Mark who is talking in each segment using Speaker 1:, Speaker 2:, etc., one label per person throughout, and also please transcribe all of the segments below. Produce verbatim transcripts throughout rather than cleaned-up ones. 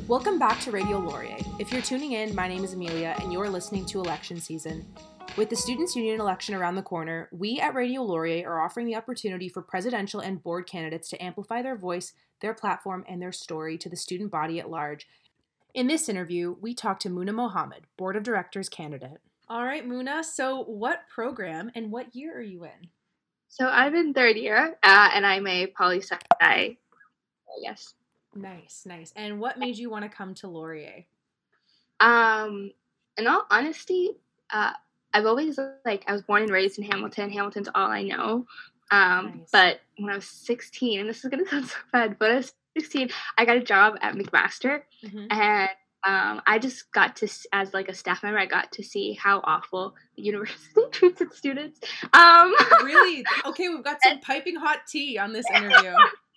Speaker 1: Welcome back to Radio Laurier. If you're tuning in, my name is Amelia, and you're listening to Election Season. With the Students' Union election around the corner, we at Radio Laurier are offering the opportunity for presidential and board candidates to amplify their voice, their platform, and their story to the student body at large. In this interview, we talk to Muna Mohammed, Board of Directors candidate. All right, Muna, so what program and what year are you in?
Speaker 2: So I'm in third year, uh, and I'm a poli-sci, I guess.
Speaker 1: Nice, nice. And what made you want to come to Laurier?
Speaker 2: Um, in all honesty, uh, I've always, like, I was born and raised in Hamilton. Hamilton's all I know. Um, nice. But when I was sixteen, and this is going to sound so bad, but I was sixteen, I got a job at McMaster, mm-hmm. and um, I just got to, as, like, a staff member, I got to see how awful the university treats its students. Um,
Speaker 1: really? Okay, we've got some piping hot tea on this interview.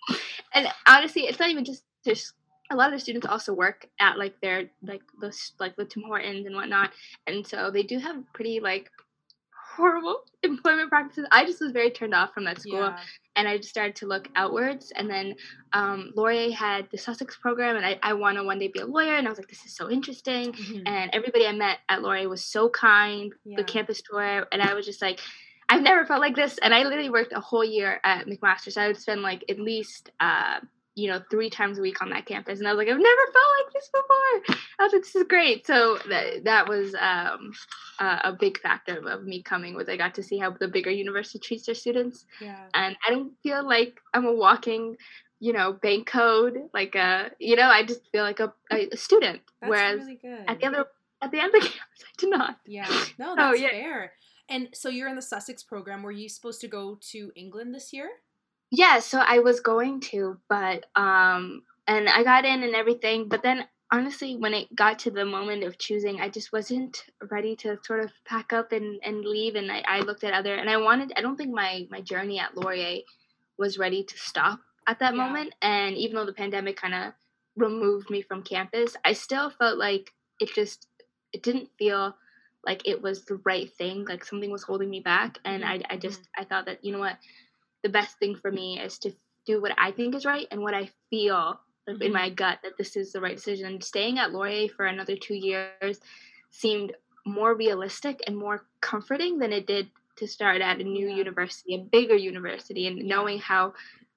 Speaker 2: And honestly, it's not even just, just a lot of the students also work at like their like the like the Tim Hortons and whatnot, and so they do have pretty like horrible employment practices. I just was very turned off from that school, yeah. And I just started to look outwards. And then um, Laurier had the Sussex program, and I, I want to one day be a lawyer. And I was like, this is so interesting. Mm-hmm. And everybody I met at Laurier was so kind. Yeah. The campus tour, and I was just like, I've never felt like this. And I literally worked a whole year at McMaster, so I would spend like at least, uh, you know, three times a week on that campus. And I was like, I've never felt like this before. I was like, this is great. So that that was um, uh, a big factor of me coming, was I got to see how the bigger university treats their students. Yeah. And I don't feel like I'm a walking, you know, bank code. Like, a, you know, I just feel like a, a student.
Speaker 1: That's
Speaker 2: Whereas
Speaker 1: really good.
Speaker 2: at the other, at the end of the campus, I did not.
Speaker 1: Yeah. No, that's oh, yeah. fair. And so you're in the Sussex program. Were you supposed to go to England this year?
Speaker 2: Yeah, so I was going to, but, um, and I got in and everything, but then honestly, when it got to the moment of choosing, I just wasn't ready to sort of pack up and, and leave, and I, I looked at other, and I wanted, I don't think my, my journey at Laurier was ready to stop at that yeah. moment, and even though the pandemic kind of removed me from campus, I still felt like it just, it didn't feel like it was the right thing, like something was holding me back, and mm-hmm. I, I just, I thought that, you know what, the best thing for me is to do what I think is right and what I feel mm-hmm. in my gut that this is the right decision. And staying at Laurier for another two years seemed more realistic and more comforting than it did to start at a new yeah. university, a bigger university, and knowing how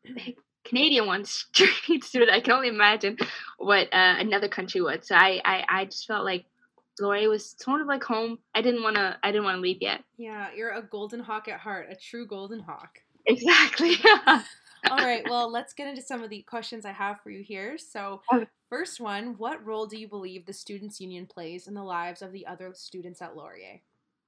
Speaker 2: Canadian ones treat students. I can only imagine what uh, another country would. So I, I, I just felt like Laurier was sort of like home. I didn't want to. I didn't want to leave yet.
Speaker 1: Yeah, you're a golden hawk at heart, a true golden hawk.
Speaker 2: Exactly.
Speaker 1: All right. Well, let's get into some of the questions I have for you here. So, first one: what role do you believe the Students' Union plays in the lives of the other students at Laurier?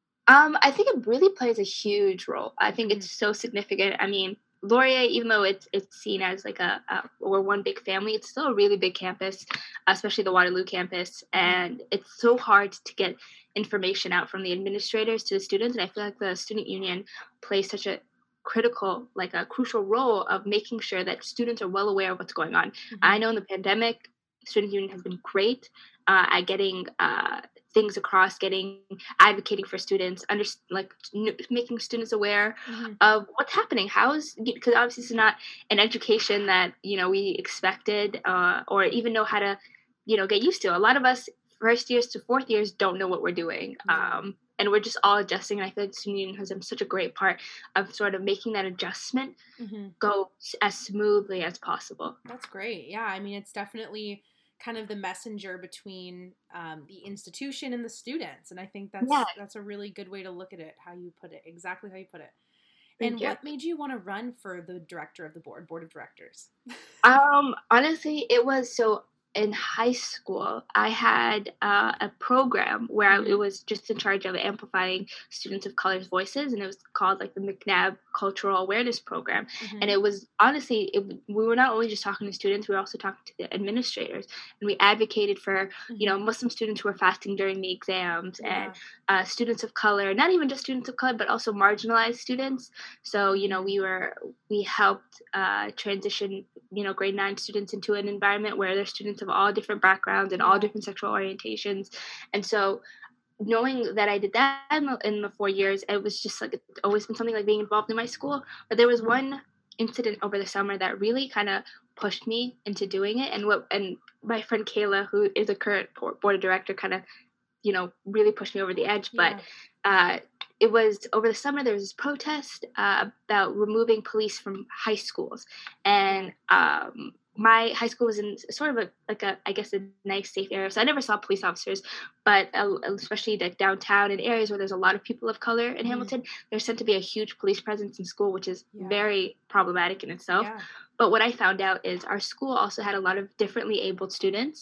Speaker 2: Um, I think it really plays a huge role. I think mm-hmm. it's so significant. I mean, Laurier, even though it's it's seen as like a, a or one big family, it's still a really big campus, especially the Waterloo campus, and it's so hard to get information out from the administrators to the students. And I feel like the Student Union plays such a critical, like a crucial role of making sure that students are well aware of what's going on. Mm-hmm. I know in the pandemic, Student Union has been great uh, at getting uh, things across, getting advocating for students, under like n- making students aware mm-hmm. of what's happening. How is, because obviously it's not an education that you know we expected uh, or even know how to you know get used to. A lot of us first years to fourth years don't know what we're doing. Mm-hmm. Um, And we're just all adjusting. And I feel like the Student Union has done such a great part of sort of making that adjustment mm-hmm. go as smoothly as possible.
Speaker 1: That's great. Yeah, I mean, it's definitely kind of the messenger between um, the institution and the students. And I think that's yeah. that's a really good way to look at it, how you put it, exactly how you put it. Thank and you. What made you want to run for the director of the board, board of directors?
Speaker 2: um, honestly, it was so... in high school, I had uh, a program where I, it was just in charge of amplifying students of color's voices, and it was called like the McNabb Cultural Awareness Program. Mm-hmm. And it was honestly, it, we were not only just talking to students, we were also talking to the administrators, and we advocated for mm-hmm. you know Muslim students who were fasting during the exams, yeah. and uh, students of color, not even just students of color, but also marginalized students. So you know we were we helped uh, transition you know grade nine students into an environment where they're students of all different backgrounds and all different sexual orientations. And so knowing that I did that in the, in the four years, it was just like, it's always been something like being involved in my school. But there was one incident over the summer that really kind of pushed me into doing it. And what and my friend Kayla, who is a current board of director, kind of, you know, really pushed me over the edge.
Speaker 1: Yeah.
Speaker 2: But uh, it was over the summer, there was this protest uh, about removing police from high schools. And um, my high school was in sort of a, like a, I guess, a nice, safe area. So I never saw police officers, but uh, especially like downtown in areas where there's a lot of people of color in mm. Hamilton, there's tend to be a huge police presence in school, which is yeah. very problematic in itself. Yeah. But what I found out is our school also had a lot of differently abled students.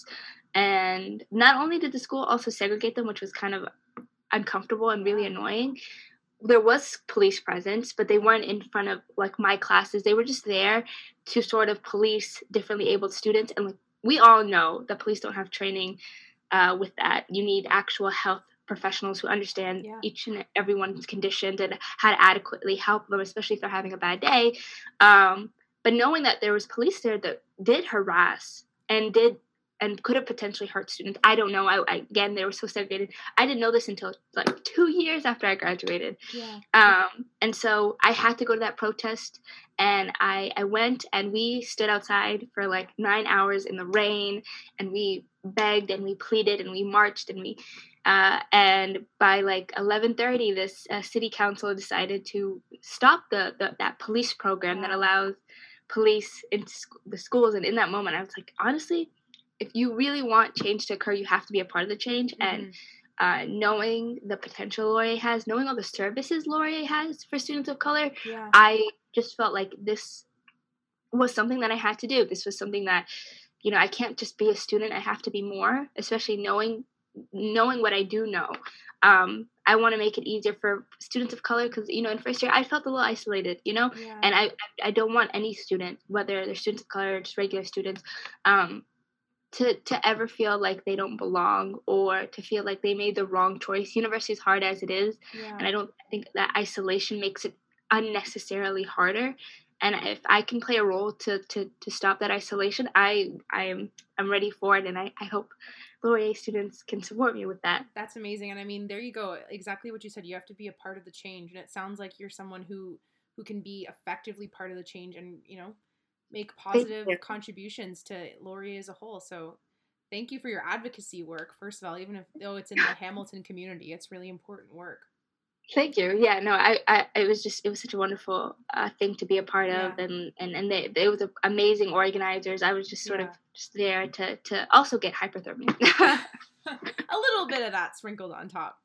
Speaker 2: And not only did the school also segregate them, which was kind of uncomfortable and really annoying, there was police presence, but they weren't in front of like my classes. They were just there to sort of police differently abled students. And like, we all know that police don't have training uh, with that. You need actual health professionals who understand yeah. each and everyone's conditions and how to adequately help them, especially if they're having a bad day. Um, but knowing that there was police there that did harass and did and could have potentially hurt students. I don't know. I, I again, they were so segregated. I didn't know this until like two years after I graduated.
Speaker 1: Yeah.
Speaker 2: Um, and so I had to go to that protest, and I, I went, and we stood outside for like nine hours in the rain, and we begged and we pleaded and we marched and we, uh, and by like eleven thirty, this uh, city council decided to stop the, the that police program that allows police into sc- the schools. And in that moment, I was like, honestly, if you really want change to occur, you have to be a part of the change. Mm-hmm. And uh, knowing the potential Laurier has, knowing all the services Laurier has for students of color,
Speaker 1: yeah.
Speaker 2: I just felt like this was something that I had to do. This was something that, you know, I can't just be a student. I have to be more, especially knowing knowing what I do know. Um, I want to make it easier for students of color because, you know, in first year, I felt a little isolated, you know,
Speaker 1: yeah.
Speaker 2: and I I don't want any student, whether they're students of color or just regular students, um, to to ever feel like they don't belong or to feel like they made the wrong choice. University is hard as it is,
Speaker 1: yeah.
Speaker 2: and I don't think that isolation makes it unnecessarily harder. And if I can play a role to to to stop that isolation, I I am I'm ready for it, and I, I hope Laurier students can support me with that.
Speaker 1: That's amazing. And I mean, there you go. Exactly what you said. You have to be a part of the change, and it sounds like you're someone who who can be effectively part of the change and, you know, make positive contributions to Laurier as a whole. So thank you for your advocacy work, first of all, even if though it's in the Hamilton community. It's really important work.
Speaker 2: Thank you. Yeah, no, I, I it was just, it was such a wonderful uh, thing to be a part of.
Speaker 1: Yeah.
Speaker 2: And, and, and they, they was amazing organizers. I was just sort
Speaker 1: yeah.
Speaker 2: of just there to, to also get hypothermia.
Speaker 1: A little bit of that sprinkled on top.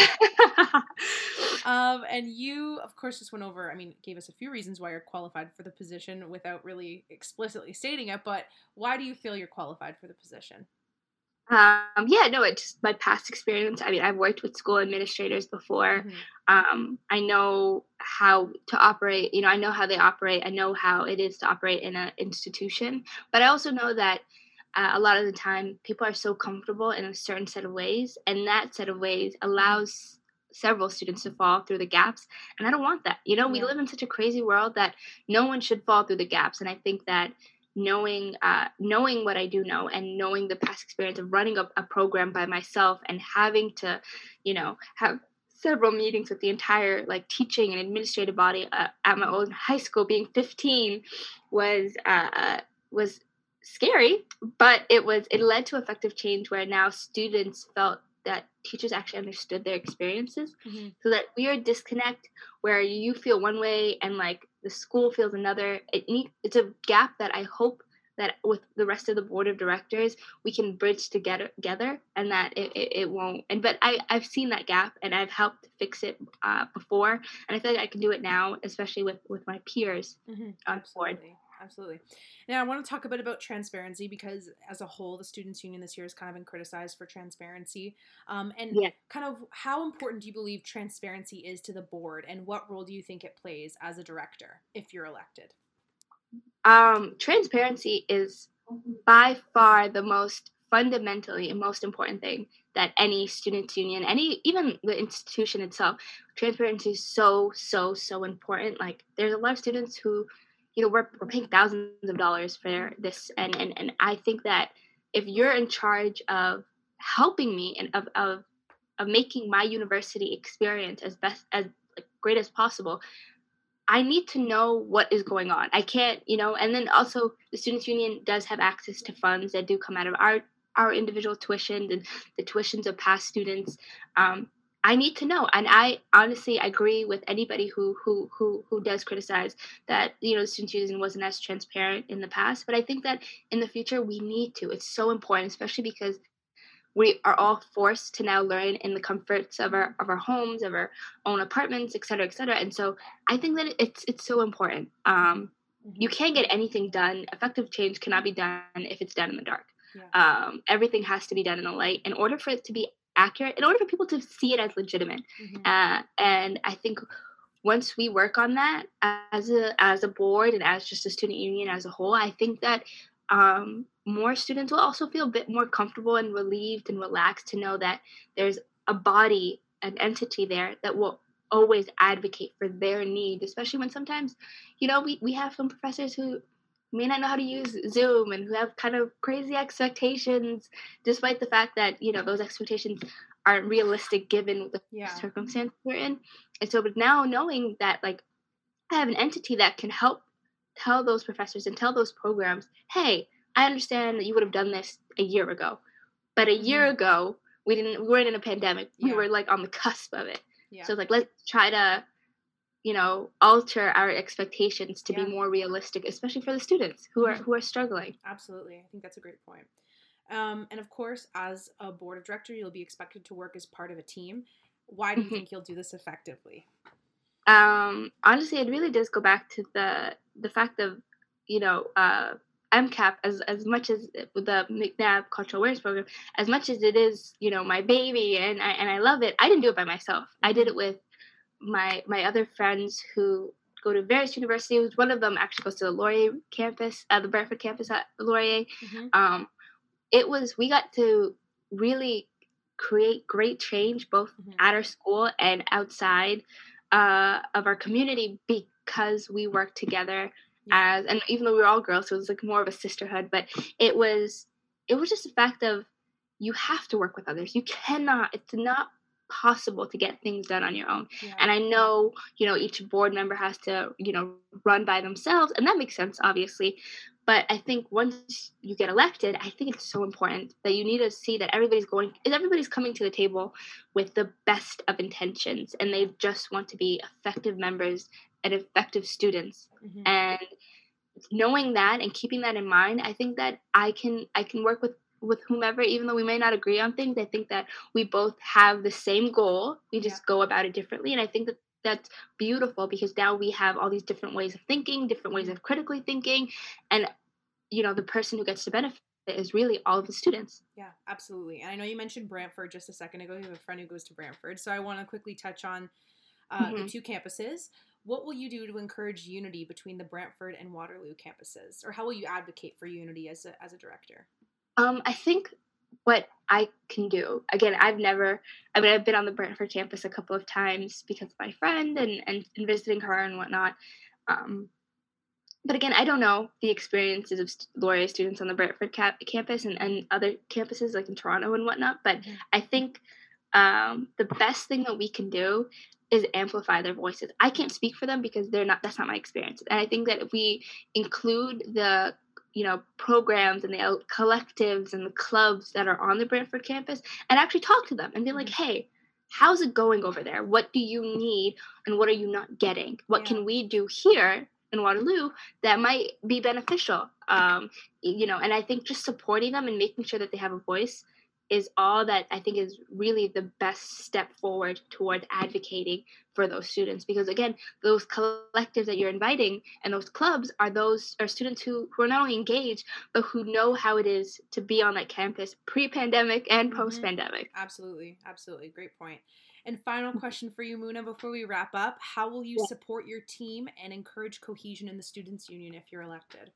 Speaker 1: um, and you, of course, just went over, I mean, gave us a few reasons why you're qualified for the position without really explicitly stating it, but why do you feel you're qualified for the position?
Speaker 2: Um, yeah, no, it's just my past experience. I mean, I've worked with school administrators before.
Speaker 1: Mm-hmm.
Speaker 2: Um, I know how to operate, you know, I know how they operate. I know how it is to operate in an institution, but I also know that uh, a lot of the time people are so comfortable in a certain set of ways, and that set of ways allows several students to fall through the gaps. And I don't want that. You know, we
Speaker 1: yeah.
Speaker 2: live in such a crazy world that no one should fall through the gaps. And I think that knowing uh, knowing what I do know and knowing the past experience of running a, a program by myself and having to, you know, have several meetings with the entire like teaching and administrative body uh, at my old high school, being fifteen, was uh, was scary, but it was it led to effective change where now students felt that teachers actually understood their experiences.
Speaker 1: Mm-hmm.
Speaker 2: So that weird disconnect where you feel one way and like the school feels another. It need, it's a gap that I hope that with the rest of the board of directors we can bridge together, together and that it, it, it won't. And but I, I've seen that gap and I've helped fix it uh, before, and I feel like I can do it now, especially with, with my peers
Speaker 1: mm-hmm.
Speaker 2: on board.
Speaker 1: Absolutely. Now, I want to talk a bit about transparency because as a whole, the Students' Union this year has kind of been criticized for transparency. Um, and
Speaker 2: yeah.
Speaker 1: kind of how important do you believe transparency is to the board, and what role do you think it plays as a director if you're elected?
Speaker 2: Um, transparency is by far the most fundamentally and most important thing that any students' union, any even the institution itself, transparency is so, so, so important. Like there's a lot of students who, you know, we're, we're paying thousands of dollars for this. And, and, and I think that if you're in charge of helping me and of, of, of making my university experience as best, as like, great as possible, I need to know what is going on. I can't, you know, and then also the Students' Union does have access to funds that do come out of our our individual tuitions and the tuitions of past students. Um, I need to know, and I honestly agree with anybody who who who who does criticize that, you know, the Students' Union wasn't as transparent in the past. But I think that in the future we need to. It's so important, especially because we are all forced to now learn in the comforts of our of our homes, of our own apartments, et cetera, et cetera. And so I think that it's it's so important. Um,
Speaker 1: Mhm.
Speaker 2: you can't get anything done. Effective change cannot be done if it's done in the dark.
Speaker 1: Yeah.
Speaker 2: Um, everything has to be done in the light in order for it to be accurate, in order for people to see it as legitimate.
Speaker 1: Mhm.
Speaker 2: Uh, and I think once we work on that as a as a board and as just a student union as a whole, I think that um, more students will also feel a bit more comfortable and relieved and relaxed to know that there's a body, an entity there that will always advocate for their needs, especially when sometimes, you know, we, we have some professors who may not know how to use Zoom and who have kind of crazy expectations, despite the fact that, you know, those expectations aren't realistic given the
Speaker 1: Yeah.
Speaker 2: circumstance we're in. And so, but now knowing that, like, I have an entity that can help tell those professors and tell those programs, hey, I understand that you would have done this a year ago, but a year
Speaker 1: Mhm.
Speaker 2: ago we didn't. We weren't in a pandemic. We
Speaker 1: Yeah.
Speaker 2: were like on the cusp of it.
Speaker 1: Yeah.
Speaker 2: So it's like, let's try to, you know, alter our expectations to
Speaker 1: Yeah.
Speaker 2: be more realistic, especially for the students who are
Speaker 1: Mhm.
Speaker 2: who are struggling.
Speaker 1: Absolutely. I think that's a great point. Um, and of course, as a board of director, you'll be expected to work as part of a team. Why do you
Speaker 2: Mhm.
Speaker 1: think you'll do this effectively?
Speaker 2: Um, honestly, it really does go back to the the fact of, you know, uh, MCAP, as as much as the McNabb Cultural Awareness Program, as much as it is, you know, my baby and I and I love it. I didn't do it by myself. I did it with my my other friends who go to various universities. One of them actually goes to the Laurier campus, uh, the Brantford campus at Laurier.
Speaker 1: Mhm.
Speaker 2: Um, it was we got to really create great change both
Speaker 1: Mhm.
Speaker 2: at our school and outside uh, of our community because we worked together
Speaker 1: Yeah.
Speaker 2: as, and even though we were all girls, so it was like more of a sisterhood, but it was it was just a fact of you have to work with others. You cannot, it's not possible to get things done on your own.
Speaker 1: Yeah.
Speaker 2: And I know, you know, each board member has to, you know, run by themselves, and that makes sense, obviously. But I think once you get elected, I think it's so important that you need to see that everybody's going, is everybody's coming to the table with the best of intentions, and they just want to be effective members and effective students.
Speaker 1: Mhm.
Speaker 2: And knowing that and keeping that in mind, I think that I can I can work with with whomever, even though we may not agree on things. I think that we both have the same goal. We just
Speaker 1: Yeah.
Speaker 2: go about it differently, and I think that that's beautiful because now we have all these different ways of thinking, different ways
Speaker 1: Mhm.
Speaker 2: of critically thinking, and you know the person who gets to benefit is really all of the students.
Speaker 1: Yeah, absolutely. And I know you mentioned Brantford just a second ago. You have a friend who goes to Brantford. So I want to quickly touch on uh, the
Speaker 2: hmm
Speaker 1: two campuses. What will you do to encourage unity between the Brantford and Waterloo campuses? Or how will you advocate for unity as a, as a director?
Speaker 2: Um, I think what I can do, again, I've never, I mean, I've been on the Brantford campus a couple of times because of my friend and, and, and visiting her and whatnot. Um, but again, I don't know the experiences of st- Laurier students on the Brantford cap- campus and, and other campuses like in Toronto and whatnot. But
Speaker 1: Mhm.
Speaker 2: I think um, the best thing that we can do is amplify their voices. I can't speak for them because they're not. That's not my experience. And I think that if we include the you know programs and the uh, collectives and the clubs that are on the Brantford campus and actually talk to them and be like,
Speaker 1: Mhm.
Speaker 2: hey, how's it going over there? What do you need and what are you not getting? What
Speaker 1: Yeah.
Speaker 2: can we do here in Waterloo that might be beneficial? Um, you know, and I think just supporting them and making sure that they have a voice is all that I think is really the best step forward toward advocating for those students. Because again, those collectives that you're inviting and those clubs are those are students who, who are not only engaged, but who know how it is to be on that campus pre-pandemic and
Speaker 1: Mhm.
Speaker 2: post-pandemic.
Speaker 1: Absolutely. Absolutely. Great point. And final question for you, Muna, before we wrap up. How will you
Speaker 2: Yeah.
Speaker 1: support your team and encourage cohesion in the Students' Union if you're elected?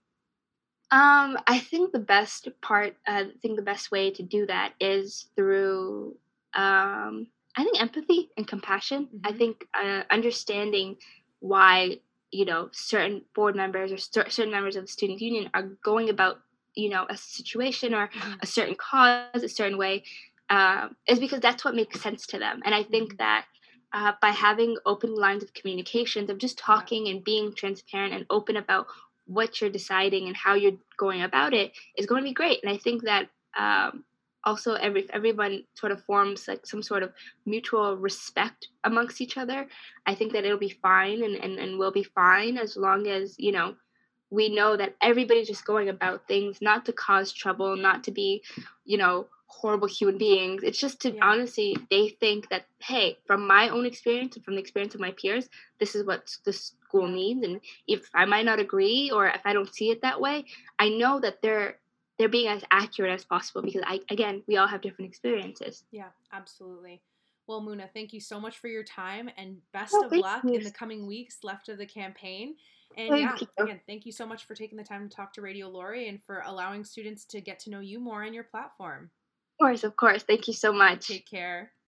Speaker 2: Um, I think the best part, uh, I think the best way to do that is through, um, I think empathy and compassion. I
Speaker 1: Mhm.
Speaker 2: think uh, understanding why you know certain board members or cer- certain members of the student union are going about you know a situation or
Speaker 1: Mhm.
Speaker 2: a certain cause a certain way uh, is because that's what makes sense to them. And I think
Speaker 1: Mhm.
Speaker 2: that uh, by having open lines of communications, of just
Speaker 1: Yeah.
Speaker 2: talking and being transparent and open about what you're deciding and how you're going about it, is going to be great. And I think that um, also every if everyone sort of forms like some sort of mutual respect amongst each other, I think that it'll be fine, and, and, and we'll be fine, as long as, you know, we know that everybody's just going about things not to cause trouble, not to be, you know, horrible human beings. It's just to,
Speaker 1: Yeah.
Speaker 2: honestly, they think that, hey, from my own experience and from the experience of my peers, this is what the school needs. And if I might not agree, or if I don't see it that way, I know that they're they're being as accurate as possible, because I again, we all have different experiences.
Speaker 1: Yeah, absolutely. Well, Muna, thank you so much for your time, and best
Speaker 2: Oh,
Speaker 1: of
Speaker 2: thank
Speaker 1: luck
Speaker 2: you.
Speaker 1: in the coming weeks left of the campaign. And
Speaker 2: Thank
Speaker 1: yeah,
Speaker 2: you.
Speaker 1: again, thank you so much for taking the time to talk to Radio Laurier and for allowing students to get to know you more on your platform.
Speaker 2: Of course, of course. Thank you so much.
Speaker 1: Take care.